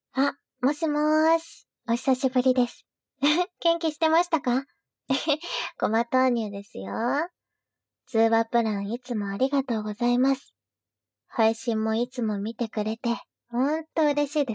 あ、もしもーし。お久しぶりです。元気してましたか？ごま豆乳ですよ。通話プランいつもありがとうございます。配信もいつも見てくれて、ほんと嬉しいです。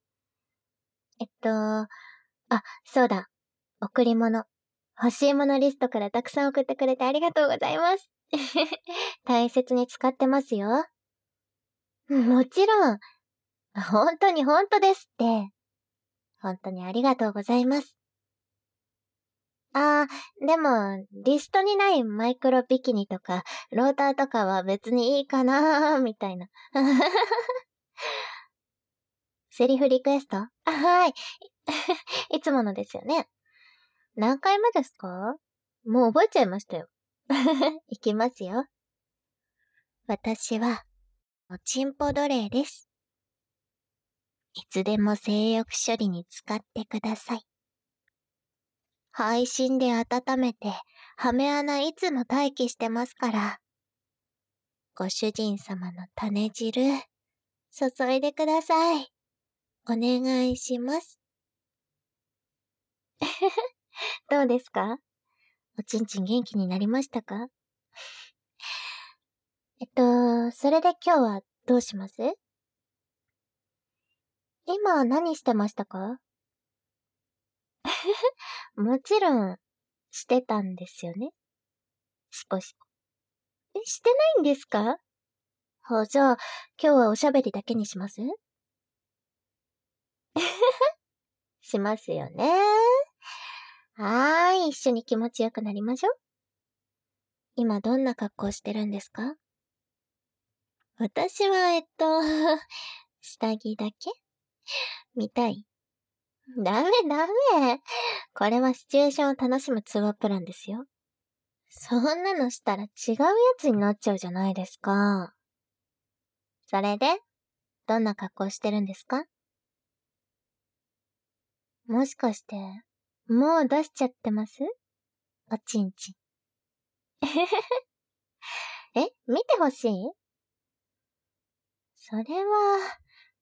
そうだ。贈り物。欲しいものリストからたくさん送ってくれてありがとうございます。大切に使ってますよ。もちろん。本当に本当ですって。本当にありがとうございます。でも、リストにないマイクロビキニとか、ローターとかは別にいいかなー、みたいな。セリフリクエスト？はい。いつものですよね。何回目ですか？もう覚えちゃいましたよ。いきますよ。私は、おちんぽ奴隷です。いつでも性欲処理に使ってください。配信で温めて、ハメ穴いつも待機してますから。ご主人様の種汁、注いでください。お願いします。どうですか？おちんちん元気になりましたか？それで今日はどうします？今何してましたか？もちろん、してたんですよね。しこしこ。してないんですか？じゃあ、今日はおしゃべりだけにします？しますよね。一緒に気持ちよくなりましょう。今どんな格好してるんですか？私は、下着だけ見たい？ダメダメ。これはシチュエーションを楽しむ通話プランですよ。そんなのしたら違うやつになっちゃうじゃないですか。それで、どんな格好してるんですか？もしかして、もう出しちゃってます？おちんちん。見てほしい？それは、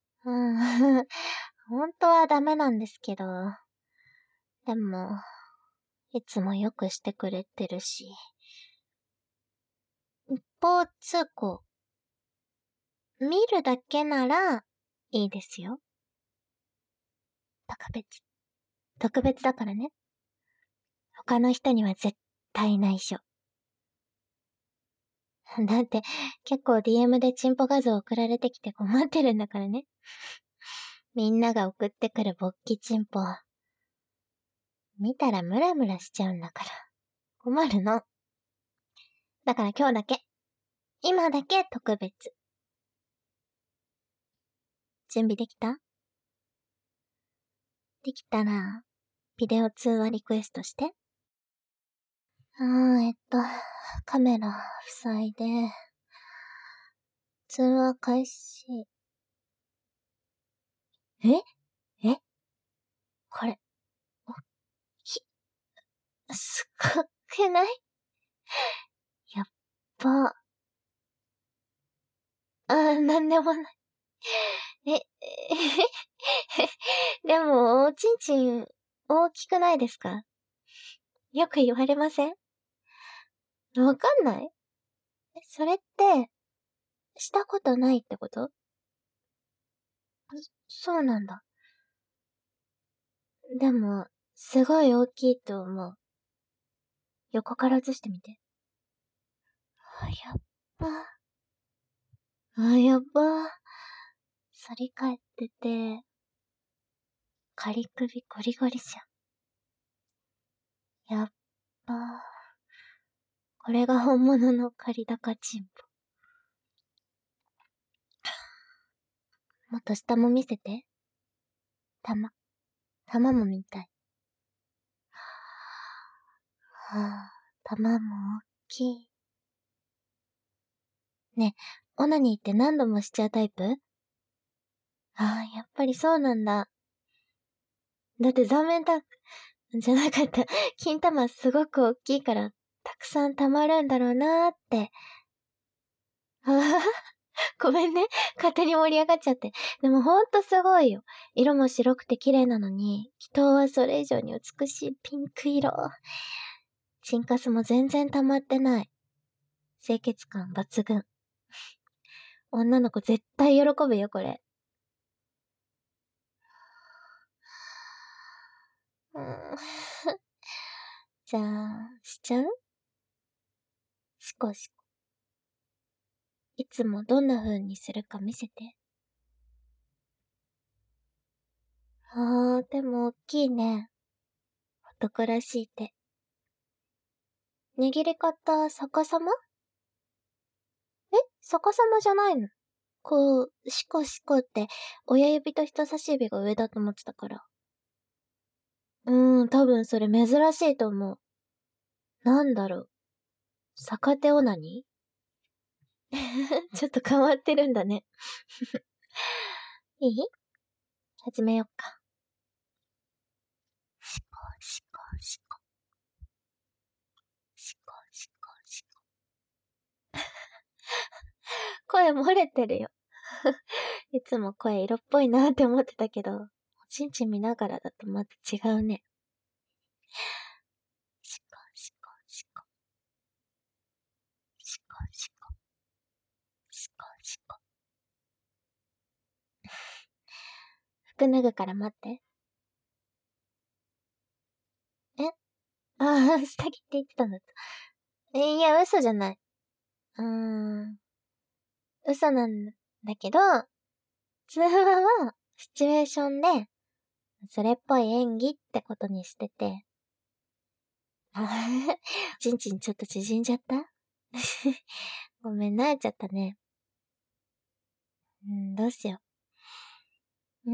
本当はダメなんですけど。でも、いつもよくしてくれてるし。一方通行。見るだけなら、いいですよ。特別。特別だからね。他の人には絶対内緒。だって、結構 DM でチンポ画像送られてきて困ってるんだからね。みんなが送ってくる勃起チンポ。見たらムラムラしちゃうんだから。困るの。だから今日だけ。今だけ特別。準備できた？できたら、ビデオ通話リクエストして。カメラ塞いで、通話開始。えこれ、すごくない？やっば。なんでもない。え、でも、おちんちん、大きくないですか？よく言われません？わかんない？それって、したことないってこと？そうなんだ。でも、すごい大きいと思う。横から映してみて。やっば。やっば。反り返ってて、仮首ゴリゴリじゃん。やっば。これが本物の仮高チンポ。もっと下も見せて。玉も見たい。玉も大きい。ねえ、オナニーって何度もしちゃうタイプ？やっぱりそうなんだ。だってじゃなかった。金玉すごく大きいから、たくさん溜まるんだろうなーって。 ごめんね。勝手に盛り上がっちゃって。でもほんとすごいよ。色も白くて綺麗なのに、気筒はそれ以上に美しいピンク色。チンカスも全然溜まってない。清潔感抜群。女の子絶対喜ぶよ、これ。じゃあ、しちゃう？しこしこ。いつもどんな風にするか見せて。でも大きいね。男らしい手。握り方逆さま？逆さまじゃないの？こう、しこしこって、親指と人差し指が上だと思ってたから。多分それ珍しいと思う。なんだろう。逆手オナニー？ちょっと変わってるんだね。いい？始めよっか。しこしこしこ。しこしこしこ。声漏れてるよ。いつも声色っぽいなって思ってたけど、おちんちん見ながらだとまた違うね。しこしこしこ。しこしこ。しこしこ。服脱ぐから待って。下着って言ってたんだった。いや、嘘じゃない。嘘なんだけど、通話はシチュエーションで、それっぽい演技ってことにしてて。ちんちんちょっと縮んじゃった？ごめん、慣れちゃったね。どうしよう。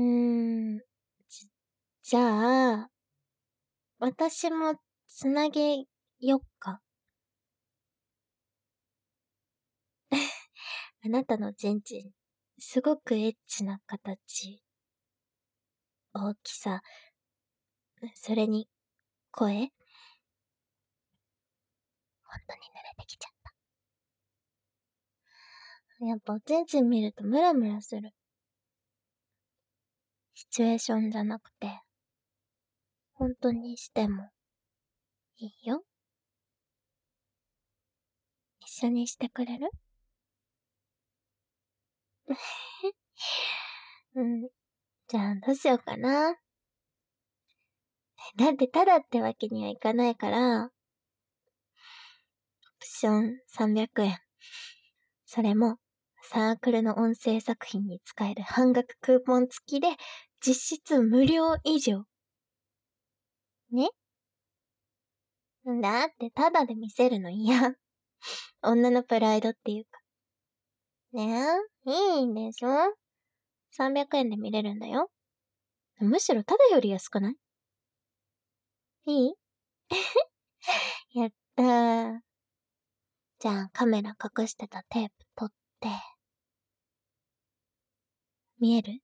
じゃあ、私もつなげよっか。あなたのちんちん、すごくエッチな形、大きさ、それに、声、ほんとに濡れてきちゃった。やっぱおちんちん見るとムラムラする。シチュエーションじゃなくて、本当にしても、いいよ。一緒にしてくれる？じゃあどうしようかな。だってただってわけにはいかないから、オプション300円。それも、サークルの音声作品に使える半額クーポン付きで、実質無料以上。ね？だってただで見せるの嫌。女のプライドっていうか。ねえ、いいんでしょ？ 300 円で見れるんだよ。むしろただより安くない？いい？やったー。じゃあカメラ隠してたテープ取って。見える？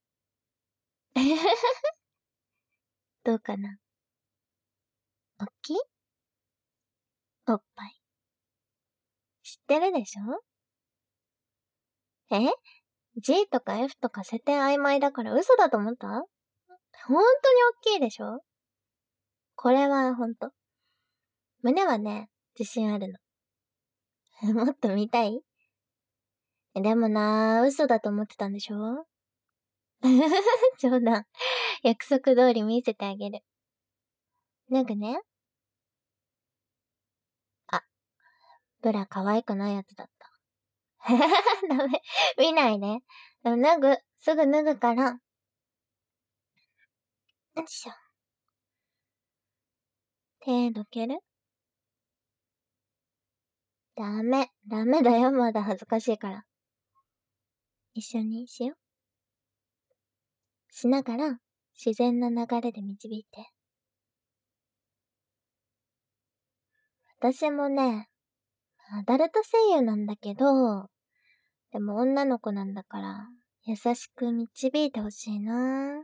どうかな？おっきい？おっぱい。知ってるでしょ？G とか F とか設定曖昧だから嘘だと思った？ほんとにおっきいでしょ？これはほんと。胸はね、自信あるの。もっと見たい？でもなー、嘘だと思ってたんでしょ？冗談。約束通り見せてあげる。脱ぐね。あ、ブラ可愛くないやつだった。ダメ。見ないで。でも脱ぐ。すぐ脱ぐから。よいしょ。手どける？ダメ。ダメだよ。まだ恥ずかしいから。一緒にしよう。しながら、自然な流れで導いて。私もね、アダルト声優なんだけど、でも女の子なんだから、優しく導いてほしいな。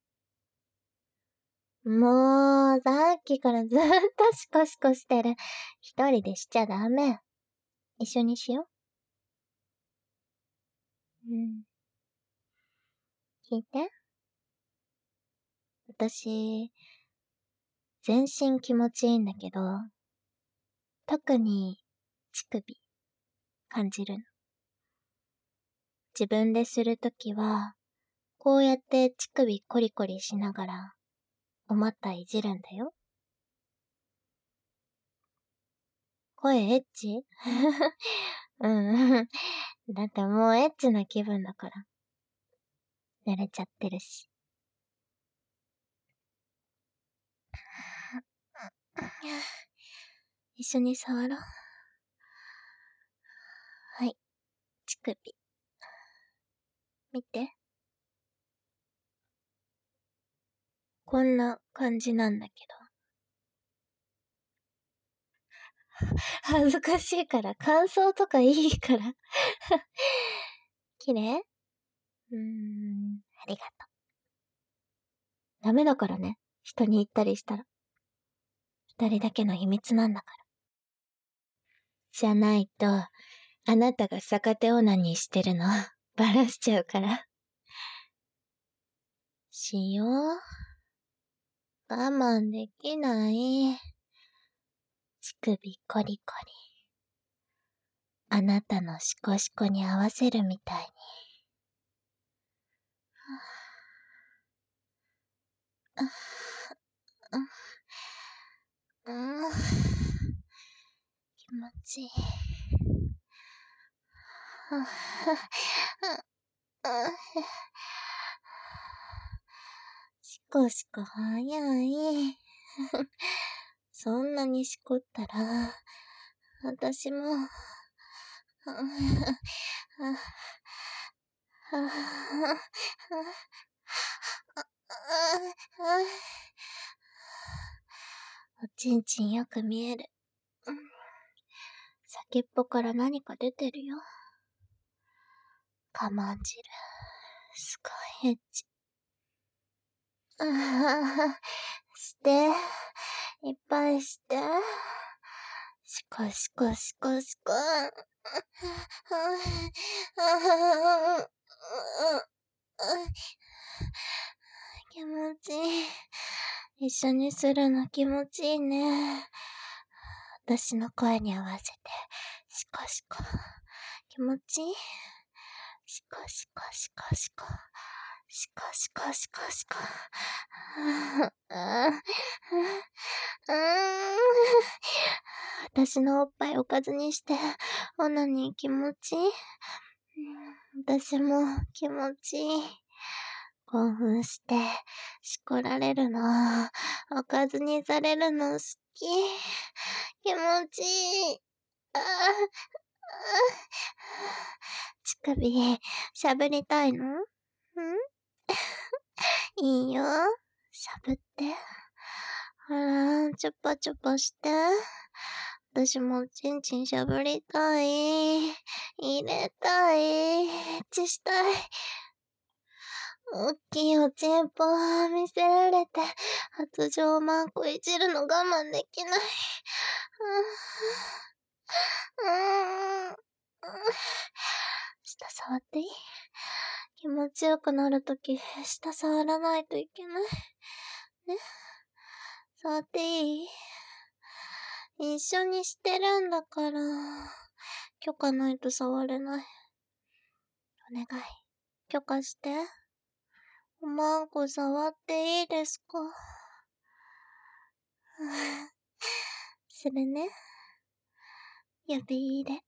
もう、さっきからずっとシコシコしてる。一人でしちゃダメ。一緒にしようん。聞いて。私、全身気持ちいいんだけど、特に乳首感じるの。自分でするときは、こうやって乳首コリコリしながら、お股いじるんだよ。声エッチうん。だってもうエッチな気分だから。慣れちゃってるし。一緒に触ろう。はい、乳首。見て。こんな感じなんだけど。恥ずかしいから感想とかいいから綺麗？ありがとう。ダメだからね。人に言ったりしたら。二人だけの秘密なんだから。じゃないと、あなたが逆手オナニーしてるの、バラしちゃうから。しよう。我慢できない。乳首コリコリ。あなたのシコシコに合わせるみたいに。気持ちいい。しこしこ早い。そんなにしこったら、私も、おちんちんよく見える。先っぽから何か出てるよ。我慢汁。すごいエッチ。して。いっぱいして。しこしこしこしこ。気持ちいい。一緒にするの気持ちいいね。私の声に合わせて、シコシコ。気持ちいい？シコシコシコシコ。シコシコシコシコ。私のおっぱいおかずにして、オナニー気持ちいい？私も気持ちいい。興奮して、しこられるの、おかずにされるの好き。気持ちいい。乳首、しゃぶりたいの？いいよ。しゃぶって。ほら、ちょぱちょぱして。私もちんちんしゃぶりたい。入れたい。エッチしたい。おっきいおちんぽ見せられて、発情マンコいじるの我慢できない。下触っていい？気持ちよくなるとき、下触らないといけない。ね。触っていい？一緒にしてるんだから、許可ないと触れない。お願い、許可して。おまんこ触っていいですか？するね。指入れ。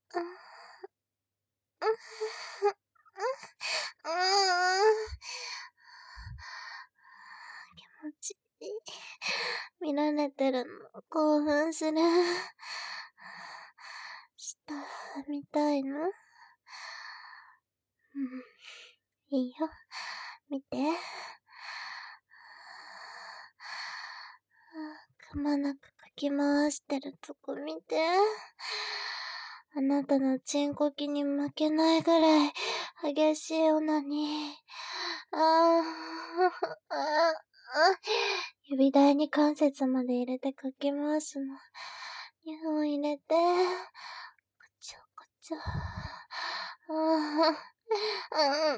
気持ちいい。見られてるの興奮する。下見たいの？いいよ。見て。くまなくかき回してるとこ見て。あなたのチンコキに負けないぐらい激しいオナニー。指台に関節まで入れてかき回すの。2本入れて。こちょこちょ。 うん。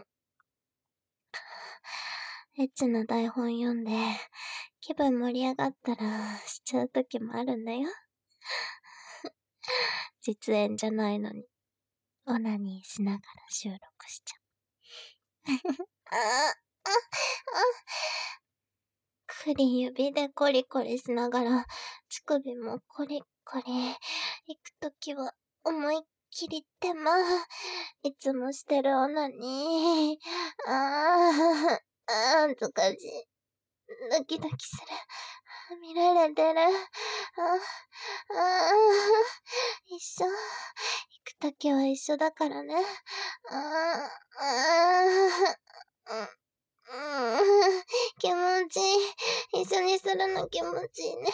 エッチな台本読んで、気分盛り上がったらしちゃう時もあるんだよ。実演じゃないのに、オナニーしながら収録しちゃう。ああ、あ、くり指でコリコリしながら、乳首もコリコリ。行くときは、思いっきり手間。いつもしてるオナニー。恥ずかしい。ドキドキする。見られてる。一緒。行くときは一緒だからね。気持ちいい。一緒にするの気持ちいいね。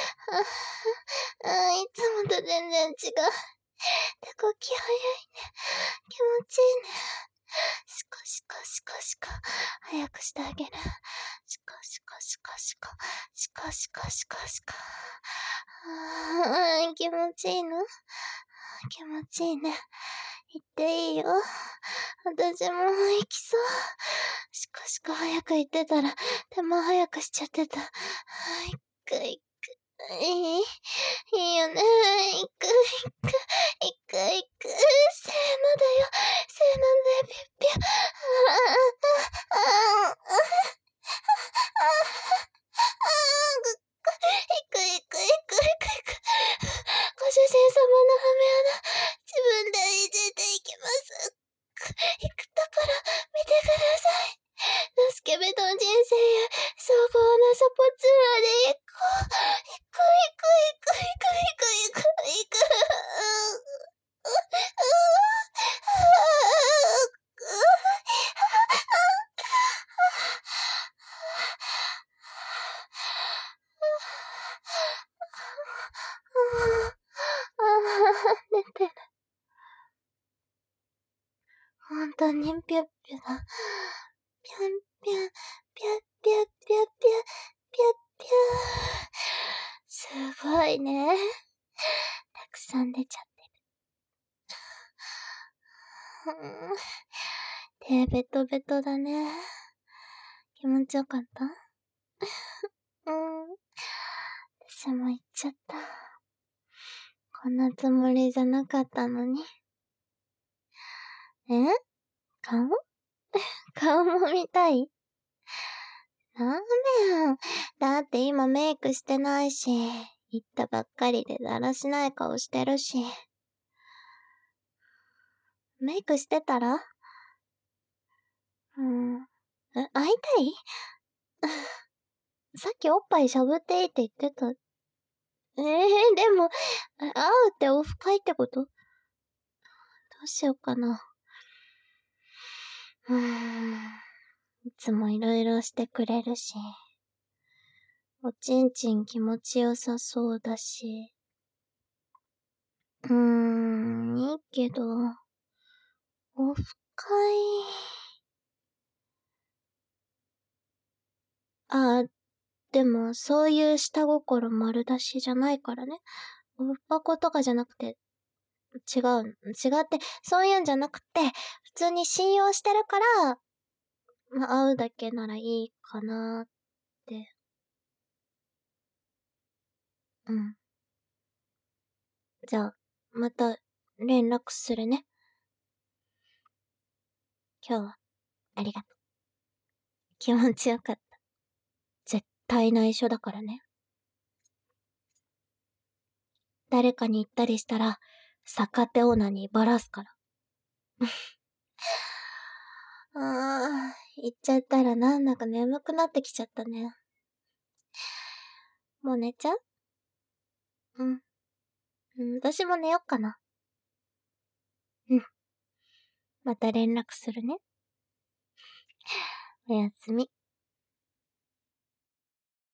いつもと全然違う。手こき早いね。気持ちいいね。シコシコシコシコ。早くしてあげる。シコシコシコシコ。シコシコシコシコ。気持ちいいの？気持ちいいね。行っていいよ。私も行きそう。シコシコ早く行ってたら、手間早くしちゃってた。行く行く。いいよね。行く行く。行く行く。せーのだよ。せーのでピュッピュッ。行く行く行く行く行く。ご主人様のハメ穴、自分でいじっていきます。行くところ、見てください。のスケベドン人生や、総合なサポツアーで行こう。行く行く行く行く行く行く行く。寝てる。ほんとにぴゅっぴゅだ。ぴゅんぴゅん、ぴゅっぴゅっぴゅっぴゅ、ぴゅっぴゅ。すごいね。たくさん出ちゃってる。手ベトベトだね。気持ちよかった？私も言っちゃった。こんなつもりじゃなかったのに。顔顔も見たい？ダメ。だって今メイクしてないし、行ったばっかりでだらしない顔してるし。メイクしてたら？会いたい？さっきおっぱいしゃぶっていいって言ってた。でも、会うってオフ会ってこと？どうしようかな。いつもいろいろしてくれるし、おちんちん気持ちよさそうだし。いいけど、オフ会。でも、そういう下心丸出しじゃないからね。オフパコとかじゃなくて、違って、そういうんじゃなくて、普通に信用してるから、会うだけならいいかなって。じゃあ、また連絡するね。今日は、ありがとう。気持ちよかった。絶対内緒だからね。誰かに言ったりしたら、逆手オナにバラすから。言っちゃったらなんだか眠くなってきちゃったね。もう寝ちゃう？私も寝よっかな。また連絡するね。おやすみ。